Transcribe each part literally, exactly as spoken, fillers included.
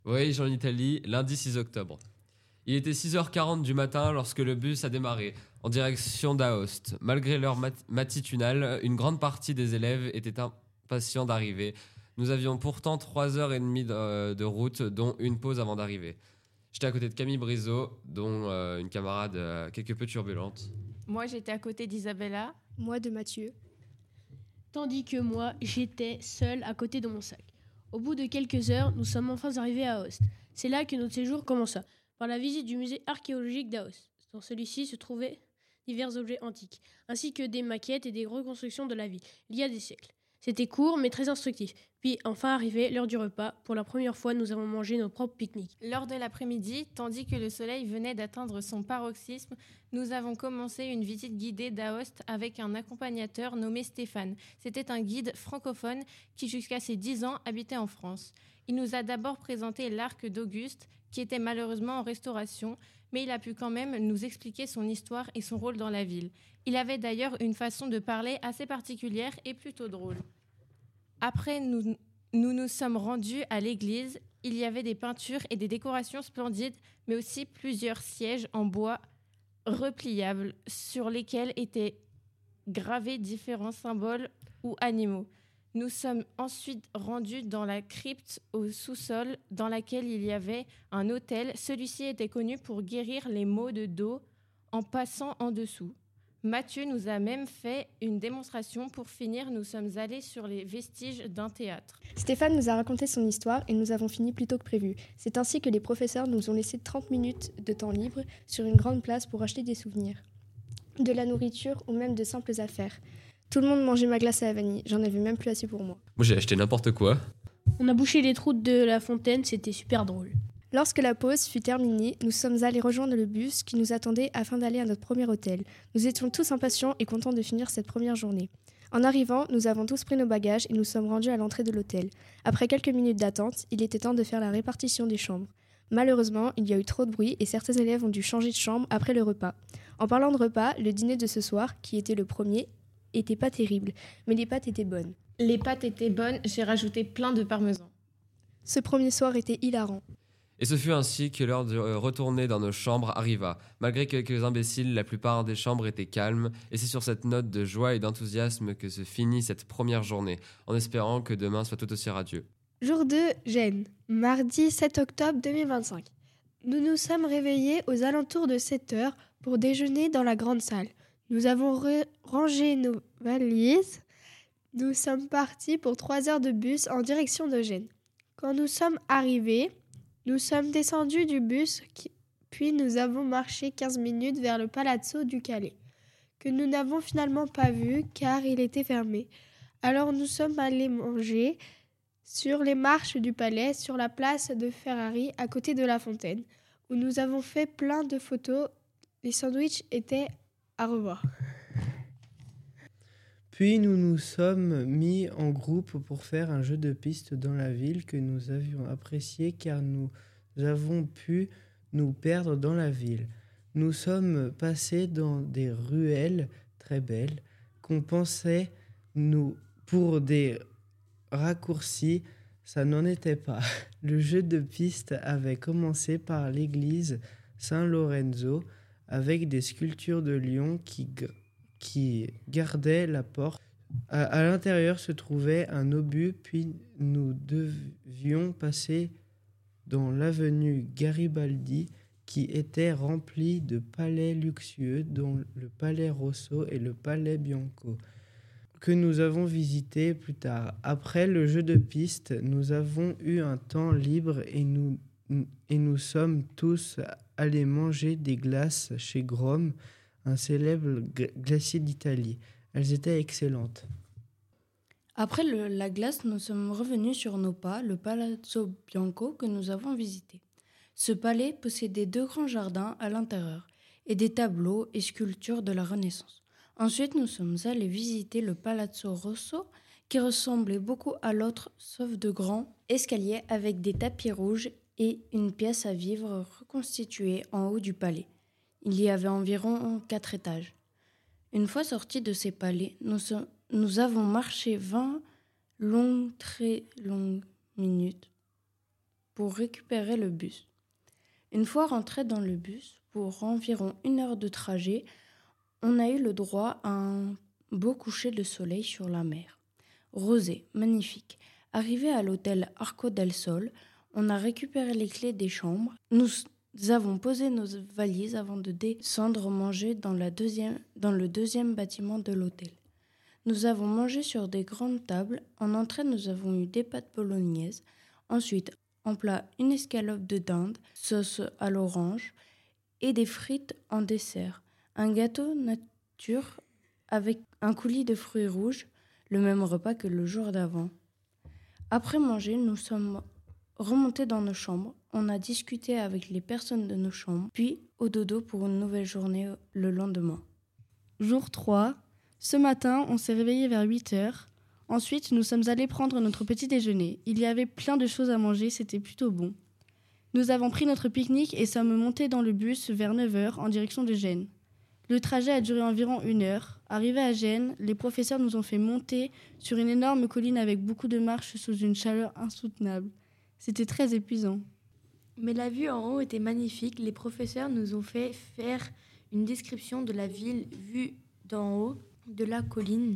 Voyage en Italie, lundi six octobre. Il était six heures quarante du matin lorsque le bus a démarré, en direction d'Aoste. Malgré l'heure mat- matitunale, une grande partie des élèves étaient impatients d'arriver. Nous avions pourtant trois heures trente de, de route, dont une pause avant d'arriver. J'étais à côté de Camille Brizot, dont euh, une camarade euh, quelque peu turbulente. Moi, j'étais à côté d'Isabella. Moi de Mathieu. Tandis que moi, j'étais seule à côté de mon sac. Au bout de quelques heures, nous sommes enfin arrivés à Aoste. C'est là que notre séjour commença, par la visite du musée archéologique d'Aoste. Dans celui-ci se trouvaient divers objets antiques, ainsi que des maquettes et des reconstructions de la ville, il y a des siècles. C'était court, mais très instructif. Puis, enfin arrivé l'heure du repas. Pour la première fois, nous avons mangé nos propres pique-niques. Lors de l'après-midi, tandis que le soleil venait d'atteindre son paroxysme, nous avons commencé une visite guidée d'Aoste avec un accompagnateur nommé Stéphane. C'était un guide francophone qui, jusqu'à ses dix ans, habitait en France. Il nous a d'abord présenté l'arc d'Auguste, qui était malheureusement en restauration, mais il a pu quand même nous expliquer son histoire et son rôle dans la ville. Il avait d'ailleurs une façon de parler assez particulière et plutôt drôle. Après, nous nous, nous sommes rendus à l'église. Il y avait des peintures et des décorations splendides, mais aussi plusieurs sièges en bois repliables sur lesquels étaient gravés différents symboles ou animaux. Nous sommes ensuite rendus dans la crypte au sous-sol dans laquelle il y avait un autel. Celui-ci était connu pour guérir les maux de dos en passant en dessous. Mathieu nous a même fait une démonstration. Pour finir, nous sommes allés sur les vestiges d'un théâtre. Stéphane nous a raconté son histoire et nous avons fini plus tôt que prévu. C'est ainsi que les professeurs nous ont laissé trente minutes de temps libre sur une grande place pour acheter des souvenirs, de la nourriture ou même de simples affaires. Tout le monde mangeait ma glace à la vanille, j'en avais même plus assez pour moi. Moi j'ai acheté n'importe quoi. On a bouché les trous de la fontaine, c'était super drôle. Lorsque la pause fut terminée, nous sommes allés rejoindre le bus qui nous attendait afin d'aller à notre premier hôtel. Nous étions tous impatients et contents de finir cette première journée. En arrivant, nous avons tous pris nos bagages et nous sommes rendus à l'entrée de l'hôtel. Après quelques minutes d'attente, il était temps de faire la répartition des chambres. Malheureusement, il y a eu trop de bruit et certains élèves ont dû changer de chambre après le repas. En parlant de repas, le dîner de ce soir, qui était le premier, était pas terrible, mais les pâtes étaient bonnes. Les pâtes étaient bonnes, j'ai rajouté plein de parmesan. Ce premier soir était hilarant. Et ce fut ainsi que l'heure de retourner dans nos chambres arriva. Malgré quelques imbéciles, la plupart des chambres étaient calmes, et c'est sur cette note de joie et d'enthousiasme que se finit cette première journée, en espérant que demain soit tout aussi radieux. Jour deux, Gênes, mardi sept octobre deux mille vingt-cinq. Nous nous sommes réveillés aux alentours de sept heures pour déjeuner dans la grande salle. Nous avons re- rangé nos valises. Nous sommes partis pour trois heures de bus en direction de Gênes. Quand nous sommes arrivés, nous sommes descendus du bus, qui... puis nous avons marché quinze minutes vers le Palazzo du Calais, que nous n'avons finalement pas vu car il était fermé. Alors nous sommes allés manger sur les marches du palais, sur la place de Ferrari, à côté de la fontaine, où nous avons fait plein de photos. Les sandwichs étaient à revoir. Puis nous nous sommes mis en groupe pour faire un jeu de piste dans la ville que nous avions apprécié car nous avons pu nous perdre dans la ville. Nous sommes passés dans des ruelles très belles qu'on pensait nous pour des raccourcis, ça n'en était pas. Le jeu de piste avait commencé par l'église Saint-Lorenzo avec des sculptures de lions qui qui gardait la porte. À, à l'intérieur se trouvait un obus, puis nous devions passer dans l'avenue Garibaldi qui était remplie de palais luxueux, dont le palais Rosso et le palais Bianco, que nous avons visité plus tard. Après le jeu de piste, nous avons eu un temps libre et nous, et nous sommes tous allés manger des glaces chez Grom, un célèbre glacier d'Italie. Elles étaient excellentes. Après le, la glace, nous sommes revenus sur nos pas, le Palazzo Bianco que nous avons visité. Ce palais possédait deux grands jardins à l'intérieur et des tableaux et sculptures de la Renaissance. Ensuite, nous sommes allés visiter le Palazzo Rosso qui ressemblait beaucoup à l'autre sauf de grands escaliers avec des tapis rouges et une pièce à vivre reconstituée en haut du palais. Il y avait environ quatre étages. Une fois sortis de ces palais, nous, so- nous avons marché vingt longues, très longues minutes pour récupérer le bus. Une fois rentrés dans le bus, pour environ une heure de trajet, on a eu le droit à un beau coucher de soleil sur la mer. Rosé, magnifique. Arrivé à l'hôtel Arco del Sol, on a récupéré les clés des chambres. Nous avons posé nos valises avant de descendre manger dans, la deuxième, dans le deuxième bâtiment de l'hôtel. Nous avons mangé sur des grandes tables. En entrée, nous avons eu des pâtes bolognaises. Ensuite, en plat, une escalope de dinde, sauce à l'orange et des frites en dessert. Un gâteau nature avec un coulis de fruits rouges, le même repas que le jour d'avant. Après manger, nous sommes remontés dans nos chambres. On a discuté avec les personnes de nos chambres, puis au dodo pour une nouvelle journée le lendemain. Jour trois. Ce matin, on s'est réveillé vers huit heures. Ensuite, nous sommes allés prendre notre petit déjeuner. Il y avait plein de choses à manger, c'était plutôt bon. Nous avons pris notre pique-nique et sommes montés dans le bus vers neuf heures en direction de Gênes. Le trajet a duré environ une heure. Arrivés à Gênes, les professeurs nous ont fait monter sur une énorme colline avec beaucoup de marches sous une chaleur insoutenable. C'était très épuisant. Mais la vue en haut était magnifique. Les professeurs nous ont fait faire une description de la ville vue d'en haut de la colline.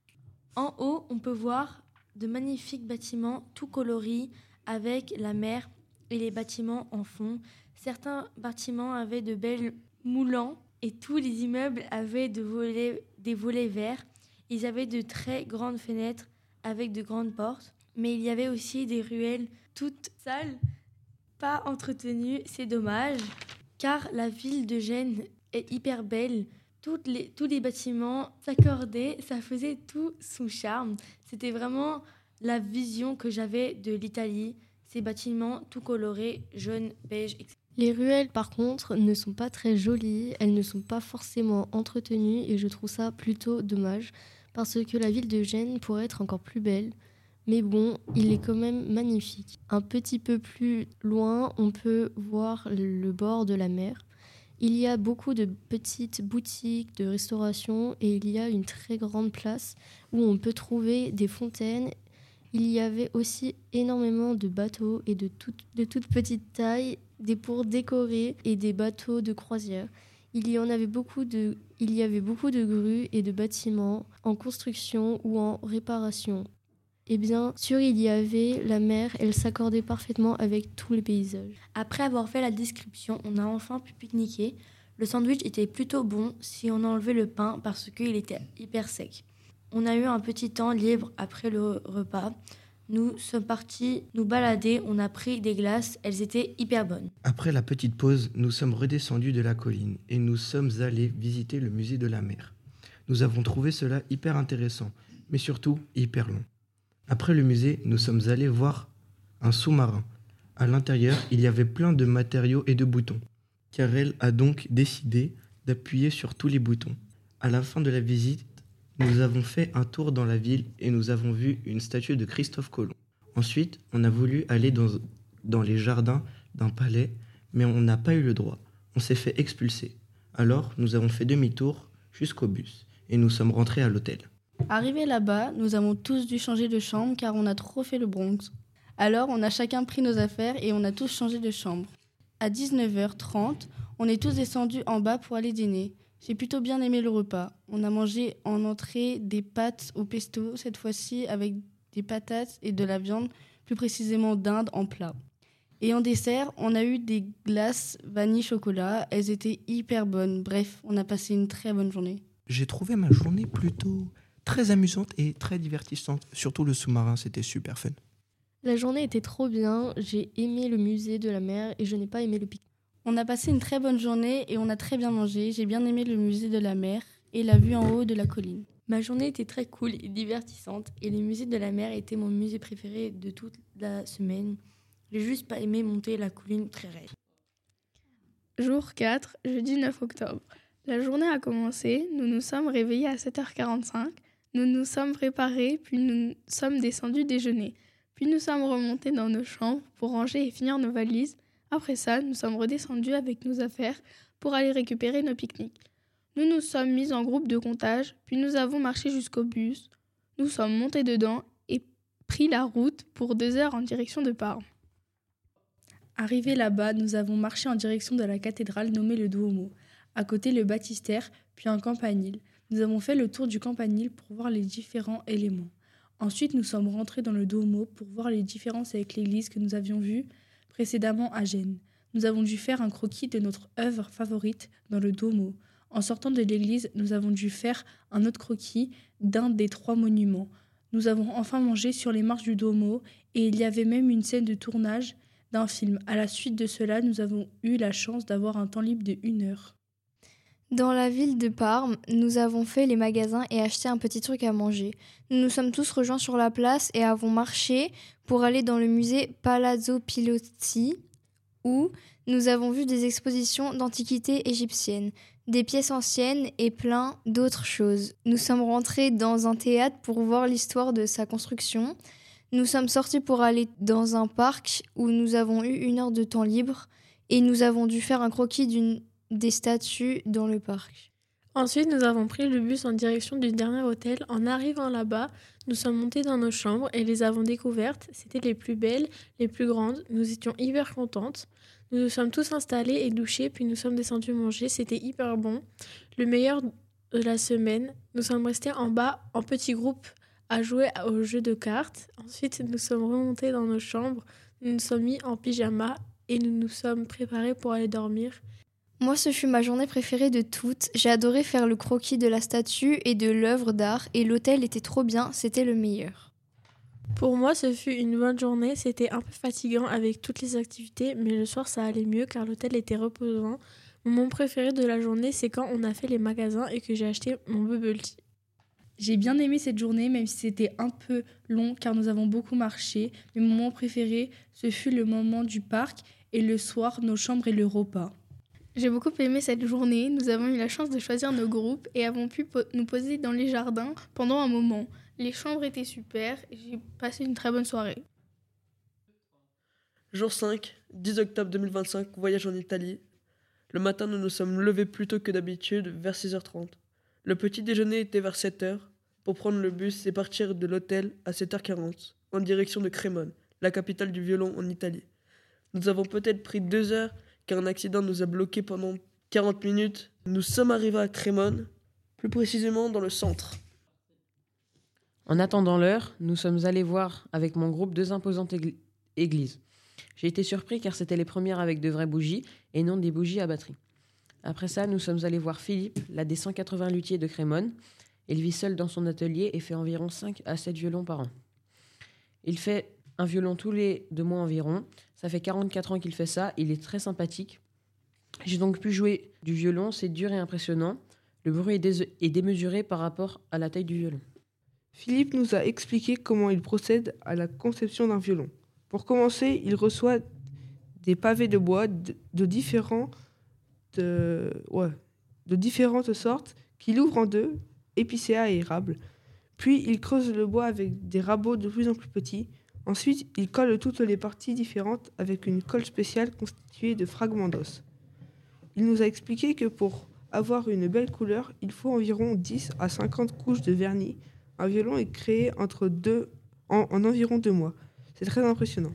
En haut, on peut voir de magnifiques bâtiments tout coloris avec la mer et les bâtiments en fond. Certains bâtiments avaient de belles moulants et tous les immeubles avaient de volets, des volets verts. Ils avaient de très grandes fenêtres avec de grandes portes. Mais il y avait aussi des ruelles toutes sales, pas entretenues. C'est dommage, car la ville de Gênes est hyper belle. Toutes les, tous les bâtiments s'accordaient, ça faisait tout son charme. C'était vraiment la vision que j'avais de l'Italie. Ces bâtiments tout colorés, jaunes, beige, et cetera. Les ruelles, par contre, ne sont pas très jolies, elles ne sont pas forcément entretenues et je trouve ça plutôt dommage parce que la ville de Gênes pourrait être encore plus belle. Mais bon, il est quand même magnifique. Un petit peu plus loin, on peut voir le bord de la mer. Il y a beaucoup de petites boutiques de restauration et il y a une très grande place où on peut trouver des fontaines. Il y avait aussi énormément de bateaux et de, tout, de toute petite taille, des pour décorer et des bateaux de croisière. Il y en avait beaucoup de, il y avait beaucoup de grues et de bâtiments en construction ou en réparation. Et bien sûr, il y avait la mer, elle s'accordait parfaitement avec tous les paysages. Après avoir fait la description, on a enfin pu pique-niquer. Le sandwich était plutôt bon si on enlevait le pain parce qu'il était hyper sec. On a eu un petit temps libre après le repas. Nous sommes partis nous balader, on a pris des glaces, elles étaient hyper bonnes. Après la petite pause, nous sommes redescendus de la colline et nous sommes allés visiter le musée de la mer. Nous avons trouvé cela hyper intéressant, mais surtout hyper long. Après le musée, nous sommes allés voir un sous-marin. À l'intérieur, il y avait plein de matériaux et de boutons. Karel a donc décidé d'appuyer sur tous les boutons. À la fin de la visite, nous avons fait un tour dans la ville et nous avons vu une statue de Christophe Colomb. Ensuite, on a voulu aller dans, dans les jardins d'un palais, mais on n'a pas eu le droit. On s'est fait expulser. Alors, nous avons fait demi-tour jusqu'au bus et nous sommes rentrés à l'hôtel. Arrivés là-bas, nous avons tous dû changer de chambre car on a trop fait le Bronx. Alors, on a chacun pris nos affaires et on a tous changé de chambre. À dix-neuf heures trente, on est tous descendus en bas pour aller dîner. J'ai plutôt bien aimé le repas. On a mangé en entrée des pâtes au pesto, cette fois-ci avec des patates et de la viande, plus précisément dinde en plat. Et en dessert, on a eu des glaces vanille-chocolat. Elles étaient hyper bonnes. Bref, on a passé une très bonne journée. J'ai trouvé ma journée plutôt très amusante et très divertissante. Surtout le sous-marin, c'était super fun. La journée était trop bien, j'ai aimé le musée de la mer et je n'ai pas aimé le pique. On a passé une très bonne journée et on a très bien mangé. J'ai bien aimé le musée de la mer et la vue en haut de la colline. Ma journée était très cool et divertissante et le musée de la mer était mon musée préféré de toute la semaine. J'ai juste pas aimé monter la colline très raide. Jour quatre, jeudi neuf octobre. La journée a commencé, nous nous sommes réveillés à sept heures quarante-cinq, nous nous sommes préparés, puis nous sommes descendus déjeuner. Puis nous sommes remontés dans nos chambres pour ranger et finir nos valises. Après ça, nous sommes redescendus avec nos affaires pour aller récupérer nos pique-niques. Nous nous sommes mis en groupe de comptage, puis nous avons marché jusqu'au bus. Nous sommes montés dedans et pris la route pour deux heures en direction de Parme. Arrivés là-bas, nous avons marché en direction de la cathédrale nommée le Duomo. À côté, le baptistère, puis un campanile. Nous avons fait le tour du campanile pour voir les différents éléments. Ensuite, nous sommes rentrés dans le Duomo pour voir les différences avec l'église que nous avions vue précédemment à Gênes. Nous avons dû faire un croquis de notre œuvre favorite dans le Duomo. En sortant de l'église, nous avons dû faire un autre croquis d'un des trois monuments. Nous avons enfin mangé sur les marches du Duomo et il y avait même une scène de tournage d'un film. À la suite de cela, nous avons eu la chance d'avoir un temps libre de une heure. Dans la ville de Parme, nous avons fait les magasins et acheté un petit truc à manger. Nous nous sommes tous rejoints sur la place et avons marché pour aller dans le musée Palazzo Pilotti, où nous avons vu des expositions d'antiquités égyptiennes, des pièces anciennes et plein d'autres choses. Nous sommes rentrés dans un théâtre pour voir l'histoire de sa construction. Nous sommes sortis pour aller dans un parc où nous avons eu une heure de temps libre et nous avons dû faire un croquis d'une des statues dans le parc. Ensuite, nous avons pris le bus en direction du dernier hôtel. En arrivant là-bas, nous sommes montés dans nos chambres et les avons découvertes. C'était les plus belles, les plus grandes. Nous étions hyper contentes. Nous nous sommes tous installés et douchés, puis nous sommes descendus manger. C'était hyper bon. Le meilleur de la semaine, nous sommes restés en bas en petits groupes à jouer au jeu de cartes. Ensuite, nous sommes remontés dans nos chambres. Nous nous sommes mis en pyjama et nous nous sommes préparés pour aller dormir. Moi, ce fut ma journée préférée de toutes. J'ai adoré faire le croquis de la statue et de l'œuvre d'art et l'hôtel était trop bien, c'était le meilleur. Pour moi, ce fut une bonne journée. C'était un peu fatigant avec toutes les activités, mais le soir, ça allait mieux car l'hôtel était reposant. Mon moment préféré de la journée, c'est quand on a fait les magasins et que j'ai acheté mon bubble tea. J'ai bien aimé cette journée, même si c'était un peu long car nous avons beaucoup marché. Mais mon moment préféré, ce fut le moment du parc et le soir, nos chambres et le repas. J'ai beaucoup aimé cette journée. Nous avons eu la chance de choisir nos groupes et avons pu po- nous poser dans les jardins pendant un moment. Les chambres étaient super et j'ai passé une très bonne soirée. Jour cinq, dix octobre deux mille vingt-cinq, voyage en Italie. Le matin, nous nous sommes levés plus tôt que d'habitude, vers six heures trente. Le petit déjeuner était vers sept heures, pour prendre le bus et partir de l'hôtel à sept heures quarante, en direction de Crémone, la capitale du violon en Italie. Nous avons peut-être pris deux heures, car un accident nous a bloqués pendant quarante minutes. Nous sommes arrivés à Crémone, plus précisément dans le centre. En attendant l'heure, nous sommes allés voir avec mon groupe deux imposantes égl- églises. J'ai été surpris car c'était les premières avec de vraies bougies et non des bougies à batterie. Après ça, nous sommes allés voir Philippe, l'un des cent quatre-vingts luthiers de Crémone. Il vit seul dans son atelier et fait environ cinq à sept violons par an. Il fait un violon tous les deux mois environ. Ça fait quarante-quatre ans qu'il fait ça. Il est très sympathique. J'ai donc pu jouer du violon. C'est dur et impressionnant. Le bruit est, dés- est démesuré par rapport à la taille du violon. Philippe nous a expliqué comment il procède à la conception d'un violon. Pour commencer, il reçoit des pavés de bois de, de, différents, de, ouais, de différentes sortes qu'il ouvre en deux, épicéa et érable. Puis il creuse le bois avec des rabots de plus en plus petits. Ensuite, il colle toutes les parties différentes avec une colle spéciale constituée de fragments d'os. Il nous a expliqué que pour avoir une belle couleur, il faut environ dix à cinquante couches de vernis. Un violon est créé entre deux, en, en environ deux mois. C'est très impressionnant.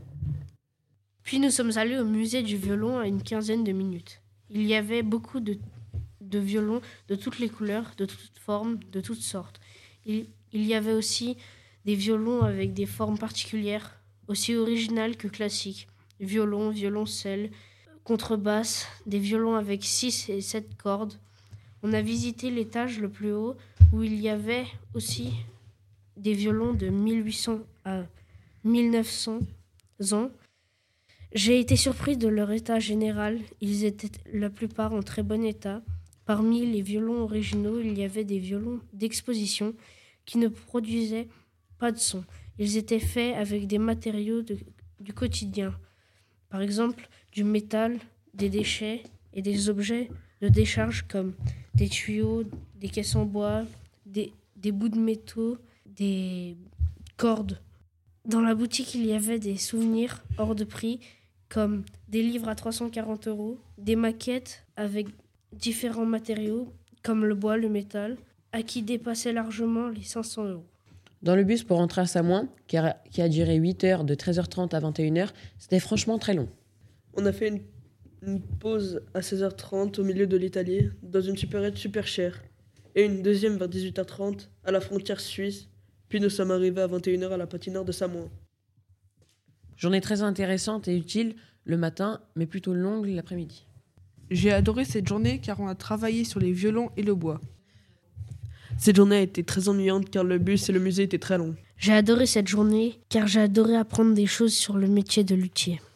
Puis nous sommes allés au musée du violon à une quinzaine de minutes. Il y avait beaucoup de, de violons de toutes les couleurs, de toutes formes, de toutes sortes. Il, il y avait aussi des violons avec des formes particulières, aussi originales que classiques. Violon, violoncelle, contrebasse, des violons avec six et sept cordes. On a visité l'étage le plus haut où il y avait aussi des violons de mille huit cents à mille neuf cents ans. J'ai été surpris de leur état général. Ils étaient la plupart en très bon état. Parmi les violons originaux, il y avait des violons d'exposition qui ne produisaient pas de son. Ils étaient faits avec des matériaux de, du quotidien. Par exemple, du métal, des déchets et des objets de décharge comme des tuyaux, des caisses en bois, des, des bouts de métaux, des cordes. Dans la boutique, il y avait des souvenirs hors de prix, comme des livres à trois cent quarante euros, des maquettes avec différents matériaux, comme le bois, le métal, à qui dépassaient largement les cinq cents euros. Dans le bus pour rentrer à Samoin, qui a, qui a duré huit heures, de treize heures trente à vingt et une heures, c'était franchement très long. On a fait une, une pause à seize heures trente au milieu de l'Italie, dans une supérette super chère, et une deuxième vers dix-huit heures trente à la frontière suisse, puis nous sommes arrivés à vingt et une heures à la patinoire de Samoa. Journée très intéressante et utile le matin, mais plutôt longue l'après-midi. J'ai adoré cette journée car on a travaillé sur les violons et le bois. Cette journée a été très ennuyante car le bus et le musée étaient très longs. J'ai adoré cette journée car j'ai adoré apprendre des choses sur le métier de luthier.